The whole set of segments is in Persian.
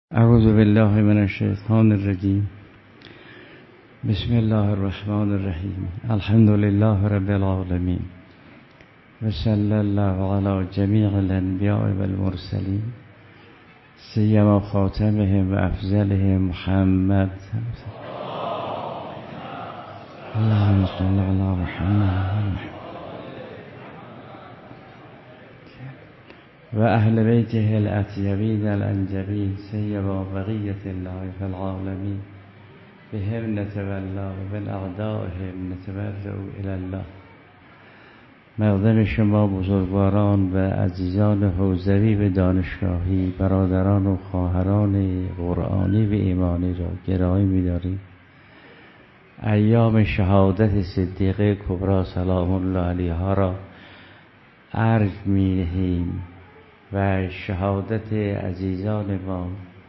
اعوذ بالله من الشیطان الرجیم. بسم الله الرحمن الرحیم. الحمد لله رب العالمین و صلی الله علی جمیع الانبیاء والمرسلین سیما خاتمهم و افضلهم محمد. اللهم صل علی محمد و اهل بیته الاطیبین الانجبین سیما بقیة الله فی العالمین بهم نتولا و بالاعدائهم نتبرأ الی الله. مقدم شما بزرگواران و عزیزان حوزوی و دانشگاهی، برادران و خواهران قرآنی و ایمانی را گرامی می‌داریم. ایام شهادت صدیقه کبری سلام الله علیها را ارج می‌نهیم و شهادت عزیزان ما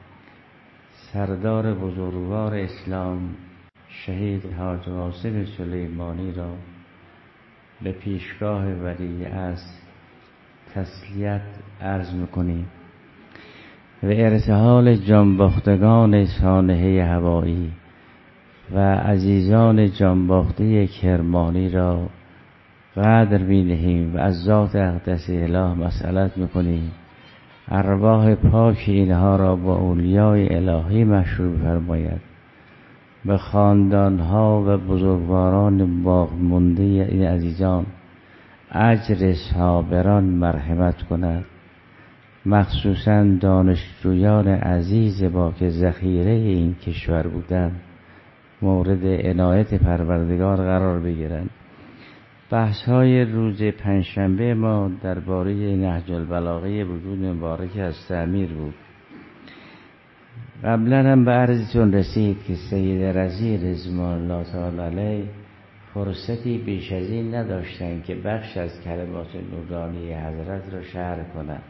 سردار بزرگوار اسلام شهید حاج قاسم سلیمانی را به پیشگاه ولیعصر تسلیت عرض می‌کنیم و ارتحال جانباختگان سانحه هوایی و عزیزان جانباخته کرمانی را قدر می‌نهیم و از ذات اقدس اله مسئلت می‌کنیم ارواح پاک اینها را با اولیای الهی مشروع فرماید، به خاندانها و بزرگواران باقی‌مانده این عزیزان اجر صابران مرحمت کند، مخصوصاً دانشجویان عزیز با که ذخیره این کشور بودند مورد عنایت پروردگار قرار بگیرند. بحث‌های روز پنجشنبه ما درباره نهج البلاغه وجود مبارک از تعمیر بود. قبلا هم به عرضتون رسید که سید رضی رضوان الله تعالی علیه فرصتی بیش از این نداشتند که بخش از کلمات نورانی حضرت را شرح کنند،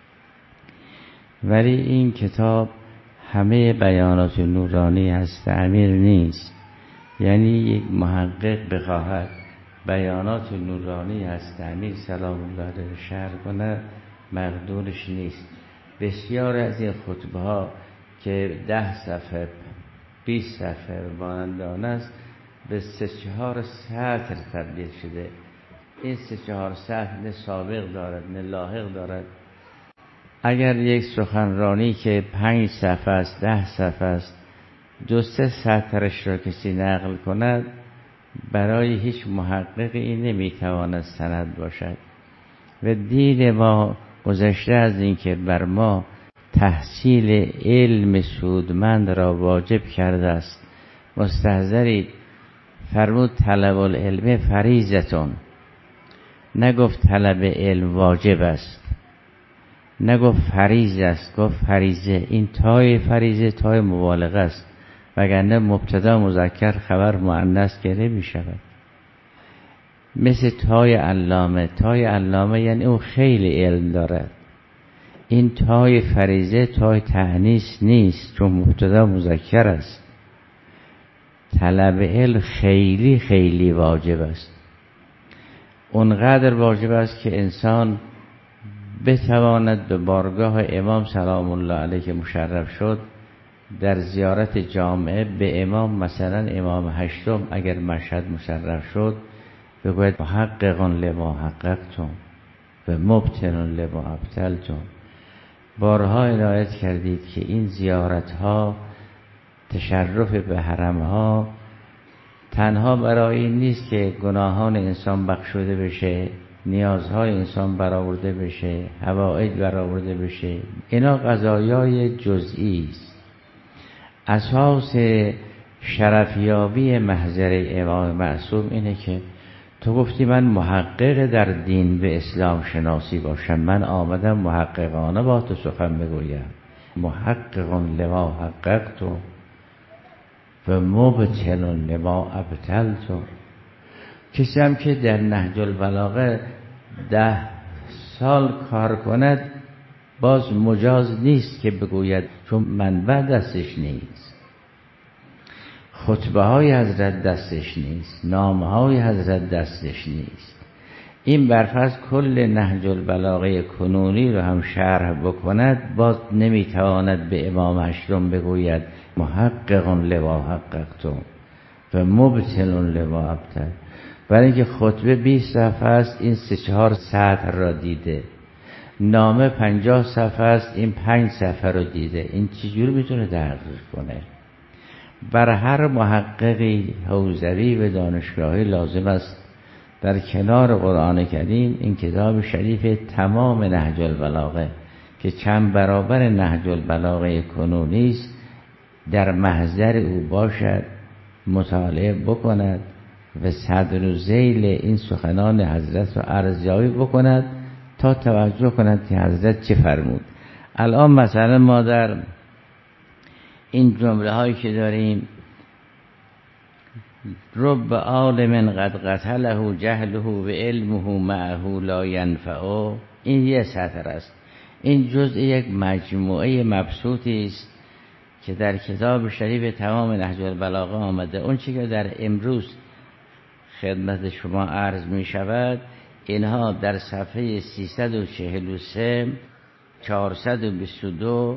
ولی این کتاب همه بیانات نورانی از تعمیر نیست. یعنی یک محقق بخواهد بیانات نورانی از تعمیر سلام الله علیه شرح کنه مقدورش نیست. بسیار از این خطبه ها که 10 صفحه 20 صفحه مانندان است به 3-4 سطر تبدیل شده. این 3-4 سطر نه سابق دارد نه لاحق دارد. اگر یک سخنرانی که 5 صفحه است 10 صفحه است 2-3 سطرش را کسی نقل کند، برای هیچ محقق این نمیتواند سند باشد. و دین ما گذشته از این که بر ما تحصیل علم سودمند را واجب کرده است. مستحضرید فرمود طلب العلم فریضتون، نگفت طلب علم واجب است، نگفت فریضه است، گفت فریضه. این تای فریضه تای مبالغه است، وگرنه مبتدا مذکر خبر مؤنث که نمی شود. مثل تای علامه. تای علامه یعنی او خیلی علم دارد. این تای فریضه تای تأنیث نیست، چون مبتدا مذکر است. طلب علم خیلی خیلی واجب است. اونقدر واجب است که انسان بتواند به بارگاه امام سلام الله علیه که مشرف شد در زیارت جامعه به امام، مثلا امام هشتم اگر مشهد مشرف شد، بگوید محققون لما حققتم و مبطنون لما ابطلتم. بارها عنایت کردید که این زیارت ها، تشرف به حرم ها تنها برای این نیست که گناهان انسان بخشوده بشه، نیازهای انسان برآورده بشه، حوائج برآورده بشه. اینا قضایای جزئی است. اساس شرفیابی محضر امام معصوم اینه که تو گفتی من محقق در دین به اسلام شناسی باشم، من آمدم محققانه با تو سخن بگویم. محققون لما حققتم و مبطلون لما ابطلتم. کسی هم که در نهج البلاغه 10 سال کار کند باز مجاز نیست که بگوید، چون منبع دستش نیست، خطبه های حضرت دستش نیست، نامه های حضرت دستش نیست. این برفرض کل نهج البلاغه کنونی رو هم شرح بکند، باز نمیتواند به امام هشتم بگوید محقق لما حققتم و مبطل لما ابطل، برای اینکه خطبه 20 صفحه است، این 3-4 سطر را دیده، نامه 50 صفحه است، این 5 صفحه رو دیده، این چجوری میتونه تحقیق کنه؟ بر هر محققی حوزوی و دانشگاهی لازم است در کنار قرآن کریم این کتاب شریف تمام نهج البلاغه که چند برابر نهج البلاغه کنونی است در محضر او باشد، مطالعه بکند و صدر و ذیل این سخنان حضرت رو ارزیابی بکند تا توجه کند که حضرت چه فرمود. الان مثلا ما در این جمله هایی که داریم، رب عالم قد قتله جهله و علمه معه لا ینفعه، این یه سطر است. این جزء یک مجموعه مبسوطی است که در کتاب شریف تمام نهج البلاغه آمده. اون چی که در امروز خدمت شما عرض می شود، اینها در صفحه 343 422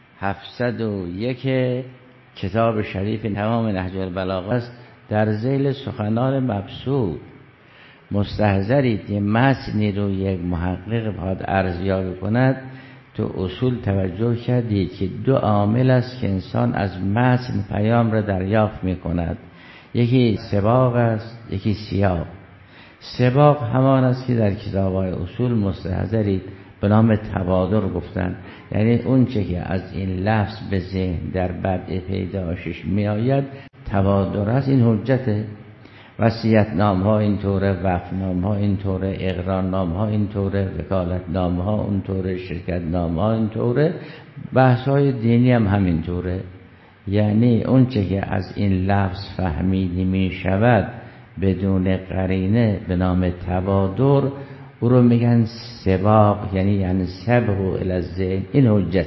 701 کتاب شریف تمام نهج البلاغه است، در ذیل سخنان مبسوط. مستحضرید یه متنی رو یک محقق باید ارزیابی کند، تو اصول توجه کردید که 2 عامل است که انسان از متن پیام را دریافت می کند، یکی سباق است، یکی سیاق. سباق همان است که در کتاب‌های اصول مستحضرید به نام تبادر گفتن، یعنی اون چه که از این لفظ به ذهن در بدء پیدایشش می آید تبادر است. این حجته. وصیت‌نامه ها اینطوره، وقف‌نامه ها اینطوره، اقرارنامه ها اینطوره، وکالتنامه ها اونطوره، شرکت‌نامه ها اینطوره، بحث‌های دینی هم همینطوره. یعنی اون چه که از این لفظ فهمیده می شود بدون قرینه به نام تبادر، او رو میگن سباق، یعنی سبق الی الذهن، این حجت.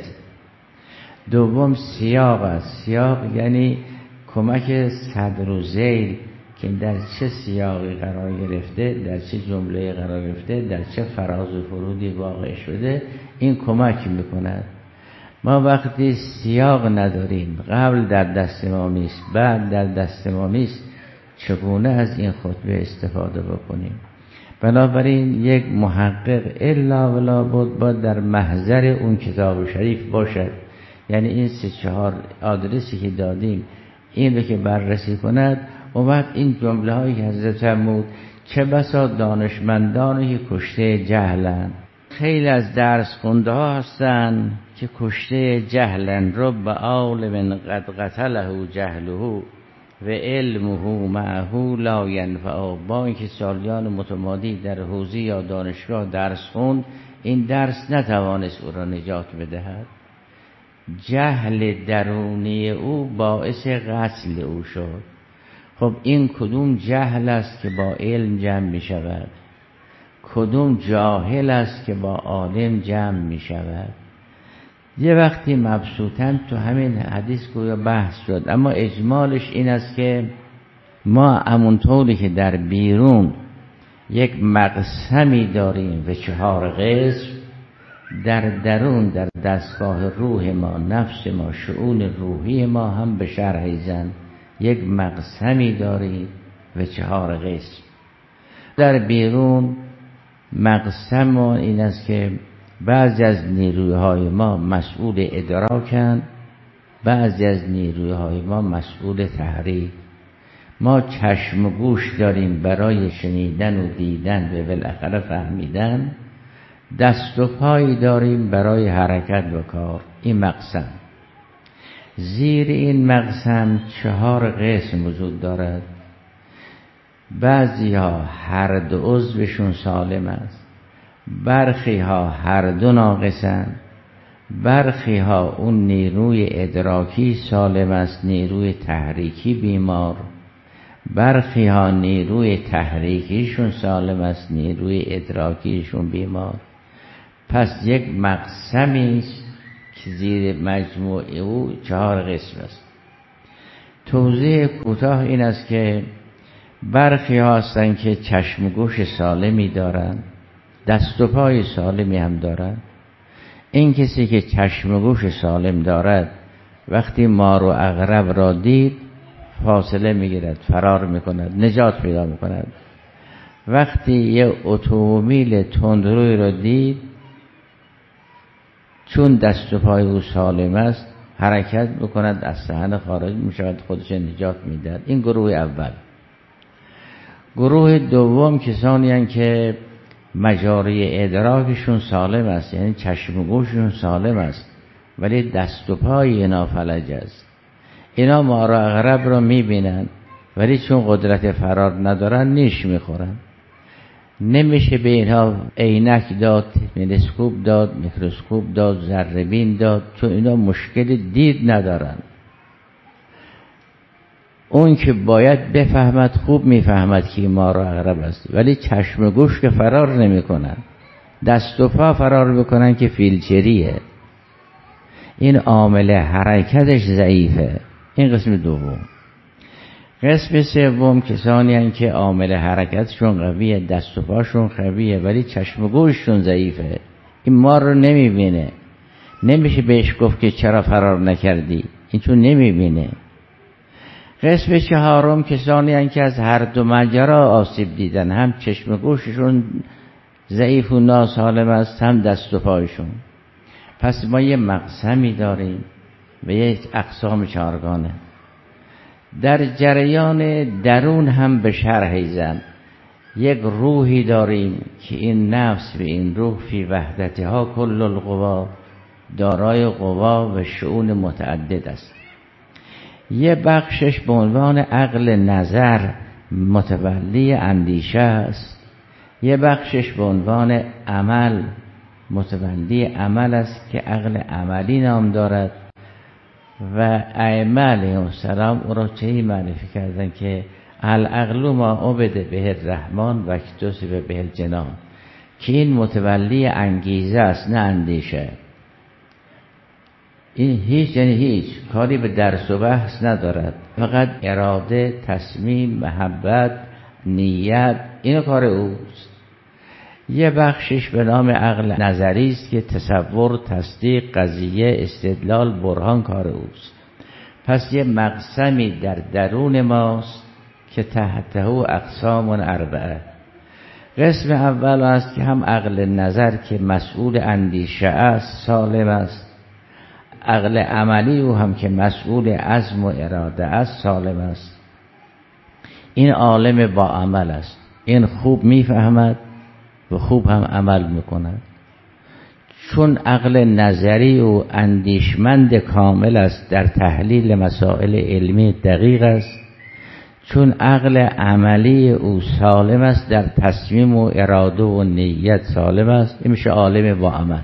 دوم سیاق است. سیاق یعنی کمک صدر و ذیل که در چه سیاقی قرار گرفته، در چه جمله قرار گرفته، در چه فراز و فرودی واقع شده، این کمک میکند. ما وقتی سیاق نداریم، قبل در دست ما نیست، بعد در دست ما نیست، چگونه از این خطبه استفاده بکنیم؟ بنابراین یک محقق الا ولا بود باید در محضر اون کتاب شریف باشد، یعنی این 3-4 آدرسی که دادیم این رو که بررسی کند. و بعد این جمله هایی که حضرت فرمود، چه بسا دانشمندانی که کشته جهلن، خیلی از درس خونده ها هستن که کشته جهلن. رب عالم قد قتله جهله و علمه معه لا ینفعه، با اینکه سالیان متمادی در حوزه یا دانشگاه درس خوند، این درس نتوانست او را نجات بدهد. جهل درونی او باعث قتل او شد. خب این کدوم جهل است که با علم جمع می شود؟ کدوم جاهل است که با عالم جمع می شود؟ یه وقتی مبسوطاً تو همین حدیث گویا بحث شد، اما اجمالش این است که ما همونطوری که در بیرون یک مقسمی داریم و 4 قسم، در درون در دستگاه روح ما، نفس ما، شؤون روحی ما هم به شرح زن یک مقسمی داریم و 4 قسم. در بیرون مقسم ما این است که بعضی از نیروهای ما مسئول ادراکن، بعضی از نیروهای ما مسئول تحریک. ما چشم و گوش داریم برای شنیدن و دیدن و بالاخره فهمیدن، دست و پایی داریم برای حرکت و کار. این مقسم. زیر این مقسم 4 قسم وجود دارد. بعضی ها هر 2 عضوشون سالم است، برخی ها هر 2 ناقصن، برخی ها اون نیروی ادراکی سالم است، نیروی تحریکی بیمار، برخی ها نیروی تحریکیشون سالم است، نیروی ادراکیشون بیمار. پس یک مقسمی است که زیر مجموعه او 4 قسم است. توضیح کوتاه این است که برخی ها هستن که چشم و گوش سالمی دارن، دست و پای سالمی هم دارن. این کسی که چشم و گوش سالم دارد وقتی مار و عقرب را دید فاصله میگیرد، فرار میکند، نجات پیدا میکند. وقتی یه اتومبیل تندروی را دید چون دست و پای او سالم است حرکت میکند، از صحنه خارج میشود، خودش نجات میدهد. این گروه اول. گروه دوم کسانی هستند که مجاری ادراکشون سالم است، یعنی چشم و گوششون سالم است ولی دست و پای اینا فلج است. اینا مار و عقرب را میبینن ولی چون قدرت فرار ندارن نیش میخورن. نمیشه به اینها عینک داد، تلسکوپ داد، میکروسکوپ داد، ذره بین داد، چون اینا مشکل دید ندارن. اون که باید بفهمد خوب میفهمد که مار و عقرب است، ولی چشم و گوش که فرار نمیکنن، دست و پا فرار میکنن که فیلچریه. این عامل حرکتش ضعیفه. این قسم دوم. قسم سوم کسانی هستند که عامل حرکتشون قویه، دست و پاشون قویه ولی چشم و گوششون ضعیفه. این مار رو نمیبینه، نمیشه بهش گفت که چرا فرار نکردی، این چون نمیبینه. قسم چهارم کسانی هستند که از هر دو مجرا آسیب دیدن، هم چشم و گوششون ضعیف و ناسالم است، هم دست و پایشون. پس ما یه مقسمی داریم و یک اقسام چهارگانه. در جریان درون هم به شرح زن یک روحی داریم که این نفس به این روح فی وحدتها کل القوا، دارای قوا و شؤون متعدد است. یه بخشش به عنوان عقل نظر متولی اندیشه است، یه بخشش به عنوان عمل متولی عمل است که عقل عملی نام دارد. و ائمه علیهم السلام او را چه معرفی کردن که العقل ما عبد به الرحمن و اکتسب به الجنان، که این متولی انگیزه است نه اندیشه. این هیچ یعنی هیچ کاری به درس و بحث ندارد، فقط اراده، تصمیم، محبت، نیت، این کار اوست. یه بخشش به نام عقل نظری است که تصور، تصدیق، قضیه، استدلال، برهان کار اوست. پس یه مقسمی در درون ماست که تحته اقسام اربعه. قسم اول است که هم عقل نظر که مسئول اندیشه است سالم است، عقل عملی او هم که مسئول عزم و اراده است سالم است. این عالم با عمل است، این خوب میفهمد و خوب هم عمل میکند. چون عقل نظری و اندیشمند کامل است در تحلیل مسائل علمی دقیق است، چون عقل عملی او سالم است در تصمیم و اراده و نیت سالم است، این میشه عالم با عمل.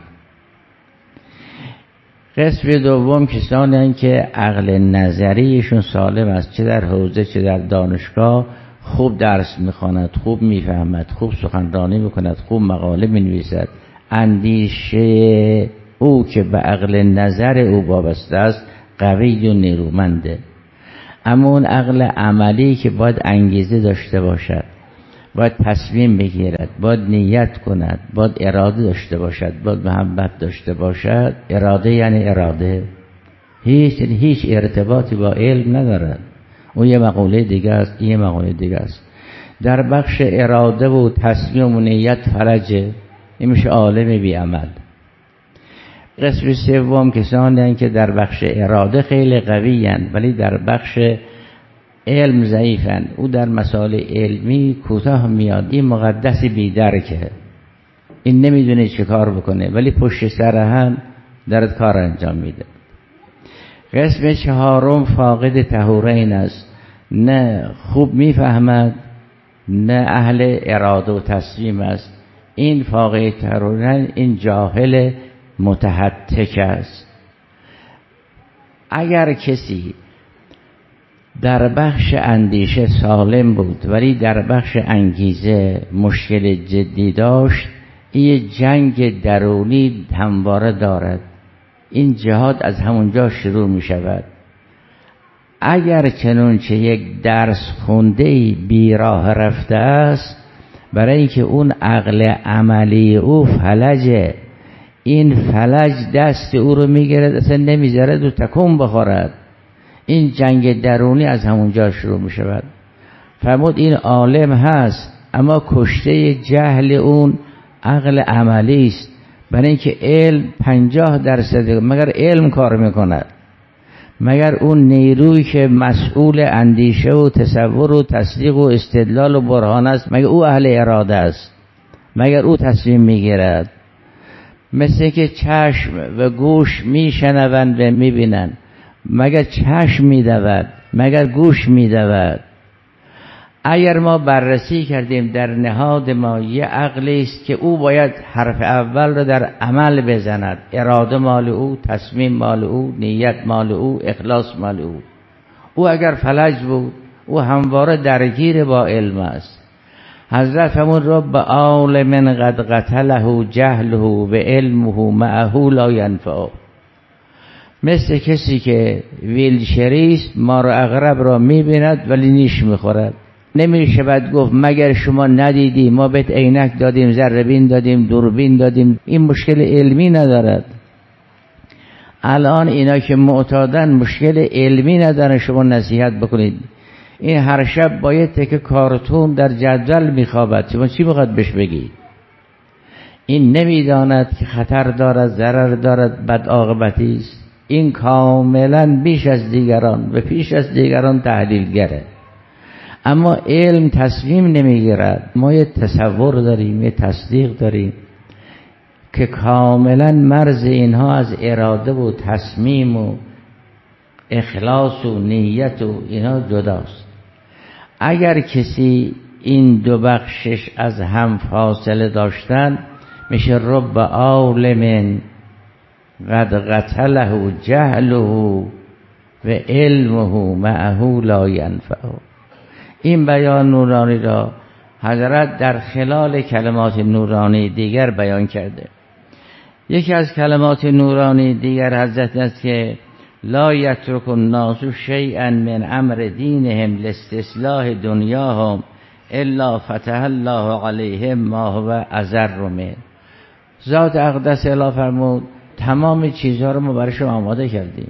قسم دوم کسانی هستند که عقل نظریشون سالم است، چه در حوزه چه در دانشگاه، خوب درس میخواند، خوب میفهمد، خوب سخنرانی میکند، خوب مقاله مینویسد. اندیشه او که به عقل نظر او وابسته است قوی و نیرومنده. اما اون عقل عملی که باید انگیزه داشته باشد، باید تصمیم بگیرد، باید نیت کند، باید اراده داشته باشد، باید محبت داشته باشد. اراده یعنی اراده، هیچ ارتباطی با علم ندارد. اون یه مقوله دیگه است، این یه مقوله دیگه است. در بخش اراده و تصمیم و نیت فلجه، این میشه عالم بی عمل. قسم سوم کسانی هستند که در بخش اراده خیلی قوی هستند ولی در بخش علم ضعیفن. او در مسائل علمی کوتاه میاد، این مقدس بی درکه، این نمیدونه چه کار بکنه ولی پشت سر هم درد کار انجام میده. قسم چهارم فاقد طهورین است، نه خوب میفهمد نه اهل اراده و تصمیم است. این فاقد طهورین، این جاهل متهتک است. اگر کسی در بخش اندیشه سالم بود ولی در بخش انگیزه مشکل جدی داشت، این جنگ درونی همواره دارد. این جهاد از همونجا شروع می شود. اگر چنانچه یک درس خونده بی راه رفته است، برای اینکه اون عقل عملی او فلجه، این فلج دست او رو میگیرد اصلا نمیذاره دو تکون بخورد. این جنگ درونی از همونجا شروع میشود. فرمود این عالم هست اما کشته جهل اون عقل عملی است، برای اینکه علم 50% مگر علم کار میکند، مگر اون نیرویی که مسئول اندیشه و تصور و تصدیق و استدلال و برهان است، مگر او اهل اراده است، مگر او تصمیم میگیرد. مثل که چشم و گوش میشنوند و میبینند، مگر چشم میدود، مگر گوش میدود. اگر ما بررسی کردیم در نهاد ما یه عقلی است که او باید حرف اول رو در عمل بزند، اراده مال او، تصمیم مال او، نیت مال او، اخلاص مال او. او اگر فلج بود او همواره درگیر با علم است. حضرت همون رب عالم قد قتله جهله و علمه معه لا ینفعه، مثل کسی که ویلچریست مار عقرب را میبیند ولی نیش میخورد. نمیشه بعد گفت مگر شما ندیدی، ما بهت عینک دادیم، ذره‌بین دادیم، دوربین دادیم. این مشکل علمی ندارد. الان اینا که معتادن مشکل علمی ندارن، شما نصیحت بکنید. این هر شب با یه تکه کارتون در جدول میخوابد، شما چی میخواد بهش بگی؟ این نمیداند که خطر دارد، ضرر دارد، بد عاقبتی است. این کاملا بیش از دیگران و پیش از دیگران تحلیلگره. اما علم تصمیم نمیگیرد. ما یه تصور داریم، یه تصدیق داریم که کاملا مرز اینها از اراده و تصمیم و اخلاص و نیت و اینها جداست. اگر کسی این دو بخشش از هم فاصله داشتن، میشه رب عالم قد قتله جهله و علمه معه لا ینفعه. این بیان نورانی را حضرت در خلال کلمات نورانی دیگر بیان کرده. یکی از کلمات نورانی دیگر حضرت است که لا یترک الناس شیئا من امر دینهم لاستصلاح دنیاهم الا فتح الله علیهم ما هو اضر منه. ذات اقدس اله فرمود تمام چیزها رو ما برای شما آماده کردیم.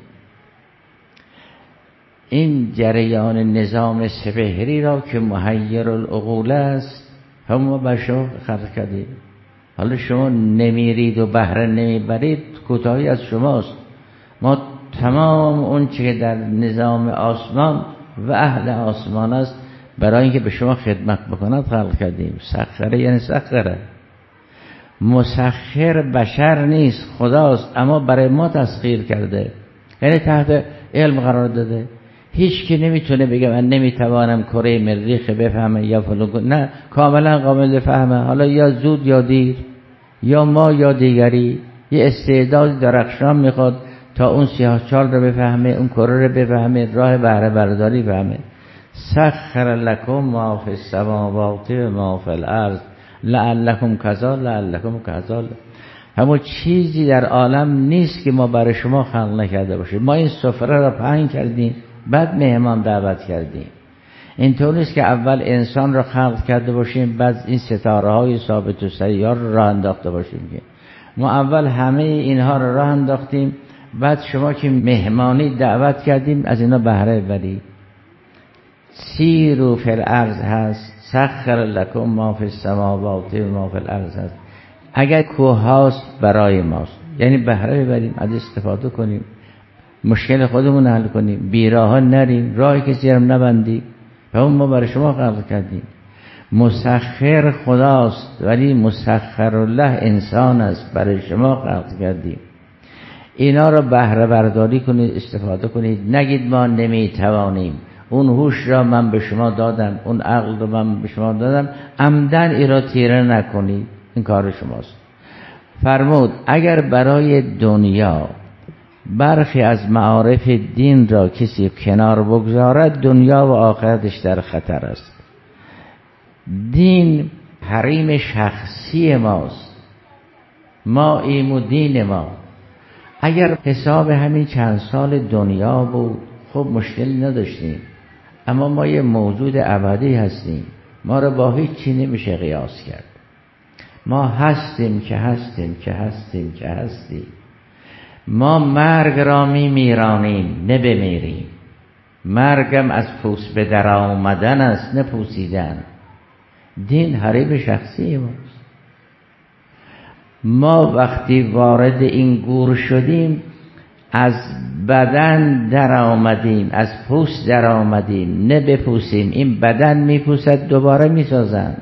این جریان نظام سپهری را که محیر العقول است هم ما برای شما خلق کردیم. حالا شما نمیرید و بهره نمیبرید، کوتاهی از شماست. ما تمام اون چه در نظام آسمان و اهل آسمان است برای اینکه به شما خدمت بکند خلق کردیم. سخره یعنی سخره. مسخر بشر نیست، خداست، اما برای ما تسخیر کرده، یعنی تحت علم قرار داده. هیچ کی نمیتونه بگه من نمیتوانم کره مریخ بفهمه یا فلان، نه، کاملا قابل فهمه. حالا یا زود یا دیر، یا ما یا دیگری. یه استعداد درخشان میخواد تا اون سیاهچال رو بفهمه، اون کره رو بفهمه، راه بهره برداری بفهمه. سخر لکم ما فی السماوات و ما فی الارض لعلکم کذا لعلکم کذا. همون چیزی در عالم نیست که ما برای شما خلق نکرده باشیم. ما این سفره را پهن کردیم، بعد مهمان دعوت کردیم. اینطور نیست که اول انسان را خلق کرده باشیم بعد این ستاره های ثابت و سیار را راه انداخته باشیم. ما اول همه اینها را راه انداختیم، بعد شما که مهمانی دعوت کردیم از اینا بهره ببرید. سیروا فی الارض هست، سخر لکم ما فی السماوات و ما فی الارض هست. اگر کوه هاست برای ماست، یعنی بهره ببریم، از استفاده کنیم، مشکل خودمون حل کنیم، بیراه نریم، راه کسی هم نبندیم. و اون ما برای شما خلق کردیم. مسخر خداست ولی مسخر الله انسان است، برای شما خلق کردیم. اینا رو بهره برداری کنید، استفاده کنید. نگید ما نمیتوانیم. اون هوش را من به شما دادم، اون عقل را من به شما دادم، عمدن ای را تیره نکنید، این کار شماست. فرمود اگر برای دنیا برخی از معارف دین را کسی کنار بگذارد، دنیا و آخرتش در خطر است. دین حریم شخصی ماست، ما ایم و دین ما. اگر حساب همین چند سال دنیا بود، خب مشکلی نداشتیم، اما ما یه موجود ابدی هستیم، ما رو با هیچ چی نمیشه قیاس کرد. ما هستیم که هستیم که هستیم که هستیم. ما مرگ را میرانیم نه بمیریم. مرگم از پوست به در آمدن است نه پوسیدن. دین حریم شخصی ماست. ما وقتی وارد این گور شدیم از بدن در آمدیم، از پوست در آمدیم، نه بپوسیم. این بدن میپوسد دوباره میسازن.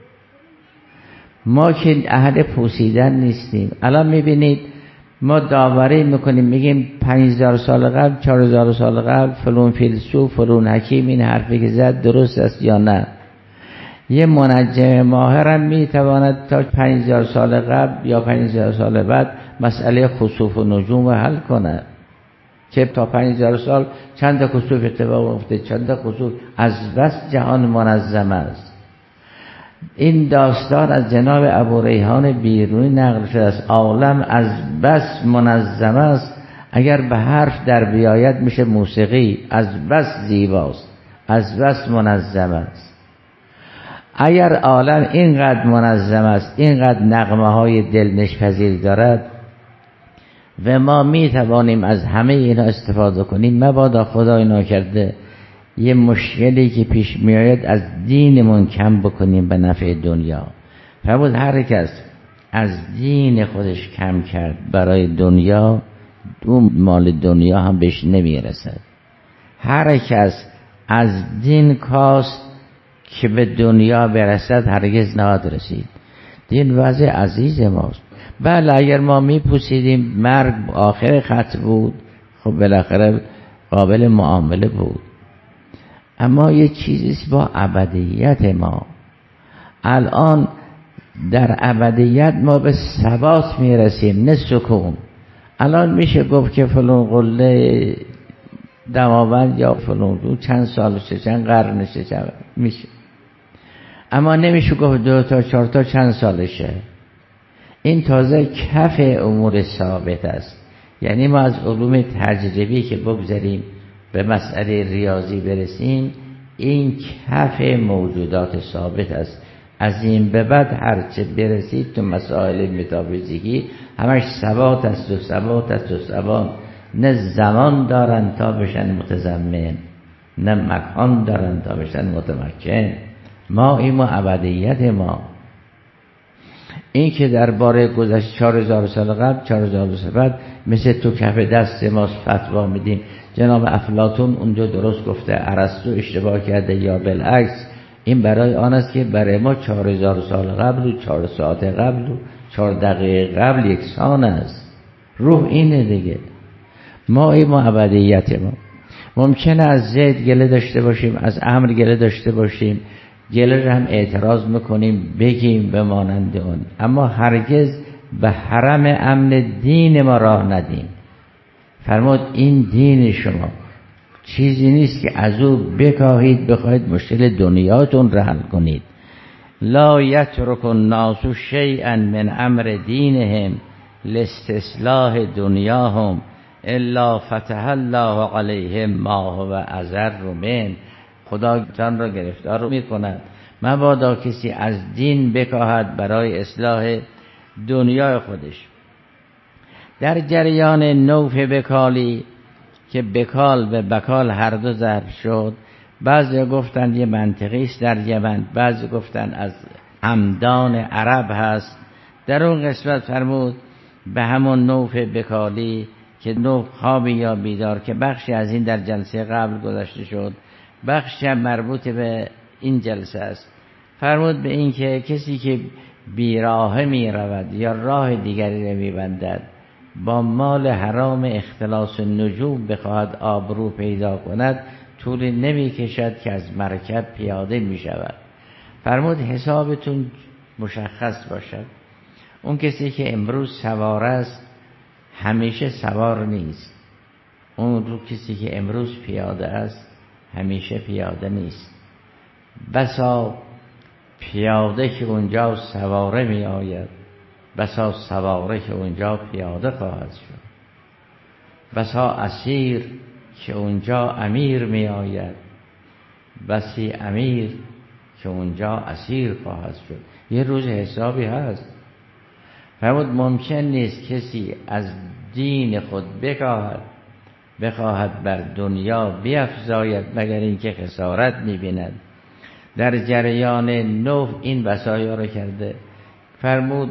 ما که اهل پوسیدن نیستیم. الان میبینید ما داوری میکنیم، میگیم 5000 سال قبل، 4000 سال قبل فلان فیلسوف فلان حکیم این حرفی که زد درست است یا نه. یه منجم ماهرم میتواند تا 5000 سال قبل یا 5000 سال بعد مسئله خسوف و نجوم رو حل کند. که تا 5000 سال چند تا خسوف اتفاق افتاده، چند تا خسوف. از بس جهان منظم است. این داستان از جناب ابو ریحان بیرونی نقل شده است. عالم از بس منظم است، اگر به حرف در بیاید میشه موسیقی. از بس زیباست، از بس منظم است. اگر عالم اینقدر منظم است، اینقدر نغمه های دلنشپذیر دارد و ما میتوانیم از همه اینا استفاده کنیم، مبادا خدای ناکرده یه مشکلی که پیش میآید از دینمون کم بکنیم به نفع دنیا. فرمود هر کس از دین خودش کم کرد برای دنیا، اون مال دنیا هم بهش نمیرسد. هر کس از دین کاست که به دنیا برسد هرگز نخواهد رسید. دین وضع عزیز ماست. بله اگر ما میپوسیدیم مرگ آخر خط بود، خب بالاخره قابل معامله بود. اما یه چیزیست با ابدیت ما. الان در ابدیت ما به ثبات میرسیم نه سکون. الان میشه گفت که فلان قله دماوند یا فلان چند سالشه، چند قرنشه، میشه. اما نمیشه گفت 2 تا 4 تا چند سالشه. این تازه کف امور ثابت است. یعنی ما از علوم تجربی که بگذاریم به مسئله ریاضی برسیم، این کف موجودات ثابت است. از این به بعد هرچه برسید تو مسائل متافیزیکی همش ثبات است و ثبات است و ثبات. نه زمان دارن تا بشن متضمن، نه مکان دارن تا بشن متمکن. ما این ابدیت ما. این که درباره گذشته 4000 سال قبل 4000 سال بعد مثل تو کف دست ما فتوا میدیم. جناب افلاطون اونجا درست گفته، ارسطو اشتباه کرده یا بالعکس. این برای آن است که برای ما 4000 سال قبل و 4 ساعت قبل و 4 دقیقه قبل یکسان است. روح اینه دیگه. ما این ابدیت ما. ممکنه از زید گله داشته باشیم، از امر گله داشته باشیم، گله را هم اعتراض میکنیم بگیم به مانند اون، اما هرگز به حرم امن دین ما راه ندیم. فرمود این دین شما چیزی نیست که از او بکاهید بخواهید مشکل دنیاتون را حل کنید. لا یترک الناس شیئا من امر دینهم لاستصلاح دنیاهم الا فتح الله علیهم ما هو اضر من. خدا جان را گرفتار میکند مبادا کسی از دین بکاهد برای اصلاح دنیای خودش. در جریان نوف بکالی که بکال و بکال هر دو ضرب شد، بعضی گفتن یه منطقی است در یمن، بعضی گفتن از همدان عرب هست. در اون قسمت فرمود به همون نوف بکالی که نوف خوابی یا بیدار، که بخشی از این در جلسه قبل گذاشته شد، بخشی هم مربوط به این جلسه است. فرمود به این که کسی که بیراه می رود یا راه دیگری را می بندد، با مال حرام اختلاس نجوم بخواهد آبرو پیدا کند، طول نمی کشد که از مرکب پیاده می شود. فرمود حسابتون مشخص باشد. اون کسی که امروز سوار است همیشه سوار نیست. اون رو کسی که امروز پیاده است همیشه پیاده نیست. بسا پیاده که اونجا سواره می آید، بسا سواره که اونجا پیاده خواهد شد. بسا اسیر که اونجا امیر می آید، بسی امیر که اونجا اسیر خواهد شد. یه روز حسابی هست. فرمود ممکن نیست کسی از دین خود بخواهد بر دنیا بیفزاید مگر اینکه خسارت می‌بیند. در جریان نوح این وصایا رو کرده. فرمود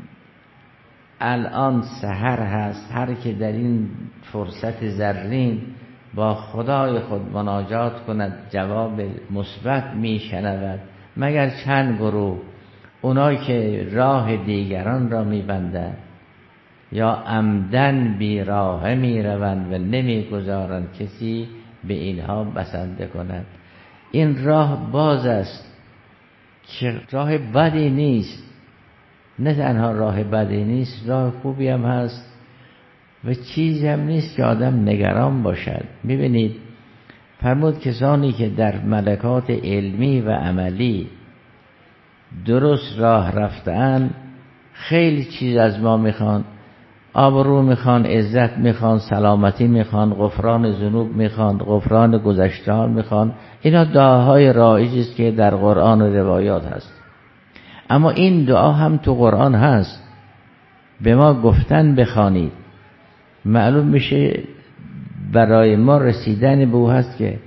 الان سحر هست، هر که در این فرصت زرین با خدای خود مناجات کند جواب مثبت میشنود، مگر چند گروه، اونایی که راه دیگران را میبندند یا عمدن بی راه میروند و نمیگذارند کسی به اینها بسنده کند. این راه باز است که راه بدی نیست، نه تنها راه بدی نیست، راه خوبی هم هست و چیزی هم نیست که آدم نگران باشد. میبینید فرمود کسانی که در ملکات علمی و عملی درست راه رفتن خیلی چیز از ما میخوان، آبرو میخوان، عزت میخوان، سلامتی میخوان، غفران ذنوب میخوان، غفران گذشته‌ها میخوان. اینا دعاهای رایجی است که در قرآن و روایات هست. اما این دعا هم تو قرآن هست، به ما گفتن بخوانید. معلوم میشه برای ما رسیدن به او هست که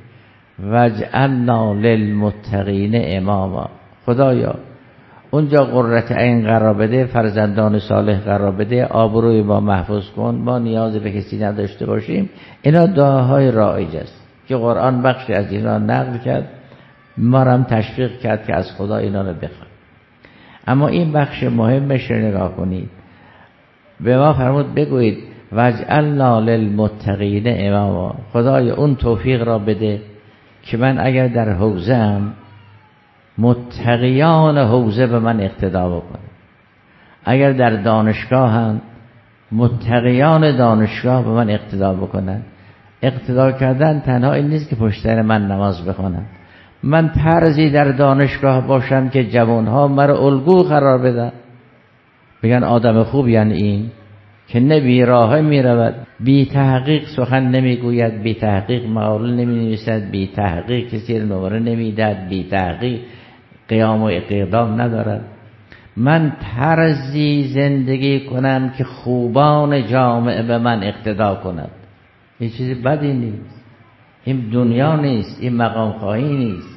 وجعلنا للمتقین اماما. خدایا اونجا قرة عین قرار بده، فرزندان صالح قرار بده، آبروی ما محفوظ کن، ما نیاز به کسی نداشته باشیم. اینا دعاهای رایج است که قرآن بخشی از اینا نقل کرد، ما هم تشویق کرد که از خدا اینا رو بخوایم. اما این بخش مهمش رو نگاه کنید. به ما فرمود بگویید وجعلنا للمتقین اماما. خدایا اون توفیق را بده که من اگر در حوزه‌ام متقیان حوزه به من اقتدا بکنه، اگر در دانشگاه هم متقیان دانشگاه به من اقتدا بکنن. اقتدا کردن تنها این نیست که پشت سر من نماز بخونن، من طرزی در دانشگاه باشم که جوانها مرا الگو قرار بدن، بگن آدم خوب یعنی این که نه بی راه می رود، بی تحقیق سخن نمی گوید، بی تحقیق مقاله نمی نویسد، بی تحقیق کسی را نمره نمی دهد، بی تحقیق قیام و اقدام ندارد. من طرزی زندگی کنم که خوبان جامعه به من اقتدا کند. این چیزی بدی نیست، این دنیا نیست، این مقام خواهی نیست.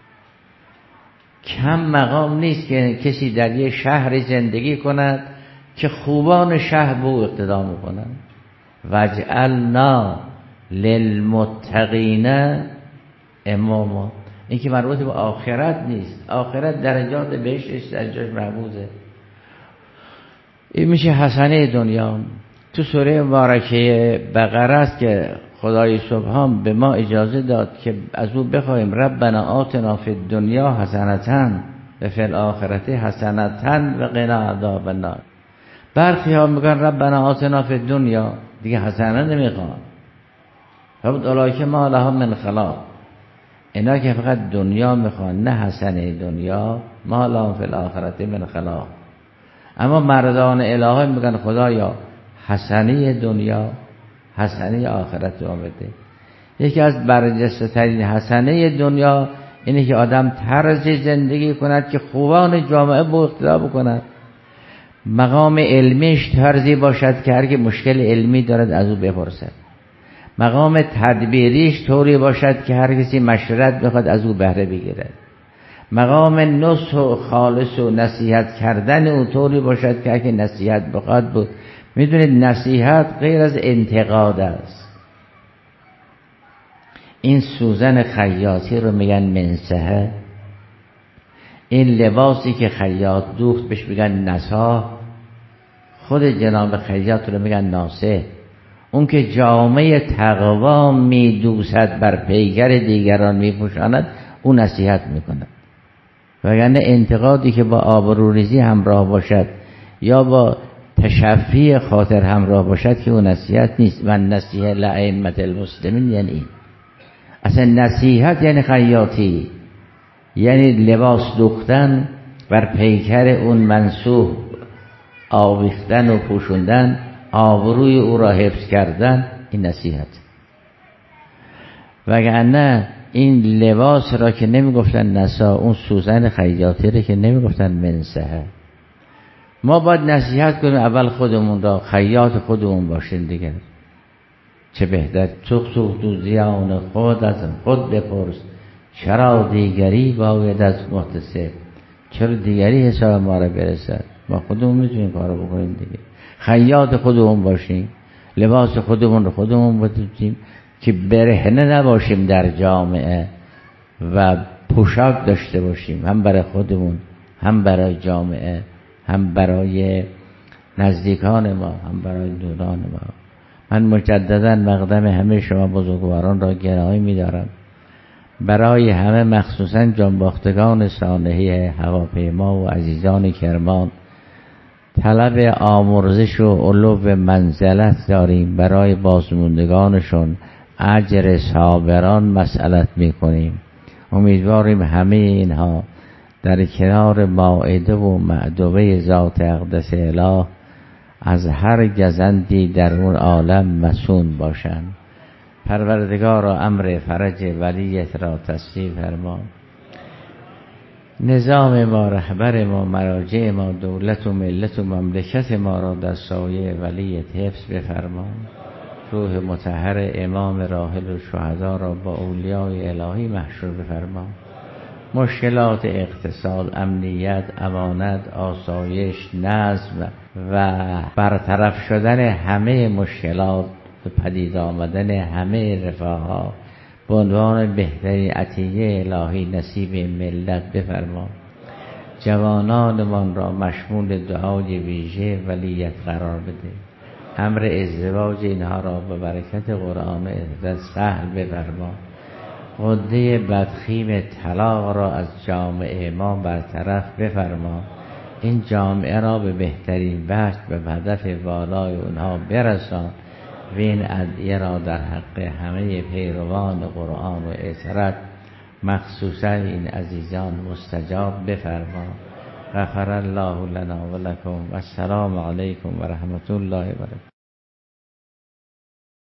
کم مقام نیست که کسی در یک شهر زندگی کند که خوبان شهر به او اقتدا میکنند. وجعلنا للمتقین اماما. این که مربوط به آخرت نیست، آخرت درجات بهشتش درجات محموده. این میشه حسنه دنیا. تو سوره مبارکه بقره است که خدای سبحان به ما اجازه داد که از او بخوایم ربنا آتنا فی الدنیا حسنة و فی الاخرة حسنة و قنا عذاب النار. برخی ها میگن ربنا آتنا فی الدنیا، دیگه حسنه نمیخوان. فقط اولئک ما لهم من خلاق. اینا که فقط دنیا میخوان، نه حسنه دنیا، ما لهم فی الاخرة من خلاق. اما مردان الهی میگن خدایا حسنه دنیا، حسنه آخرت رو بده. یکی از برجسته ترین حسنه دنیا اینه که آدم طرزی زندگی کند که خوبان جامعه با اقتدا بکند. مقام علمیش طرزی باشد که هر که مشکل علمی دارد از او بپرسد. مقام تدبیریش طوری باشد که هر کسی مشورت بخواد از او بهره بگیرد. مقام نصح و خالص و نصیحت کردن او طوری باشد که اگه نصیحت بخواد بود. میدونید نصیحت غیر از انتقاد است. این سوزن خیاطی رو میگن منسحه، این لباسی که خیاط دوخت بهش میگن نسا، خود جناب خیاط رو میگن ناسه. اون که جامعه تقوا میدوسد بر پیکر دیگران میپوشاند، اون نصیحت میکند. وگرنه انتقادی که با آبروریزی همراه باشد یا با تشفی خاطر همراه باشد که اون نصیحت نیست. من نصیحه لائمة المسلمین یعنی این. اصلا نصیحت یعنی خیاطی، یعنی لباس دوختن بر پیکر اون منسوح، آویختن و پوشوندن، آبروی او را حفظ کردن. این نصیحت. وگرنه این لباس را که نمیگفتن نسا، اون سوزن خیاطی را که نمیگفتن منسه. ما باید نصیحت کنیم اول خودمون را، خیاط خودمون باشیم دیگر. چه بهتر تو زیان خود از خود بپرس، چرا دیگری باید از محتسب. چرا دیگری حساب ما را برسد؟ ما خودمون میتونیم کارو بکنیم دیگه. خیاط خودمون باشیم، لباس خودمون رو خودمون بدوزیم که برهنه نباشیم در جامعه و پوشاک داشته باشیم، هم برای خودمون، هم برای جامعه، هم برای نزدیکان ما، هم برای دوران ما. من مجددا مقدم همه شما بزرگواران را گرامی می‌دارم. برای همه مخصوصا جانباختگان سانحه هواپیما و عزیزان کرمان طلب آمرزش و علو منزلت داریم. برای بازموندگانشون اجر صابران مسئلت میکنیم. امیدواریم همه اینها در کنار مائده و معدوه ذات اقدس اله از هر گزندی در اون عالم مسون باشند. پروردگارا امر فرج ولیت را تسهیل فرما. نظام ما، رهبر ما، مراجع ما، دولت و ملت و مملکت ما را در سایه ولیت حفظ بفرما. روح مطهر امام راحل و شهدا را با اولیای الهی محشور بفرما. مشکلات اقتصاد، امنیت، امانت، آسایش، نظم و برطرف شدن همه مشکلات و پدید آمدن همه رفاها به عنوان بهترین عطیه الهی نصیب ملت بفرما. جوانانمان را مشمول دعای ویژه ولیت قرار بده. امر ازدواج اینها را به برکت قرآن اهداد سهل بفرما. عده بدخیم طلاق را از جامعه ما برطرف بفرما. این جامعه را به بهترین وجه به هدف والای اونها برسان و این ادعیه را در حق همه پیروان قرآن و اطرت مخصوصا این عزیزان مستجاب بفرما. غفر الله لنا و لکم و السلام علیکم و رحمت الله و برکاته.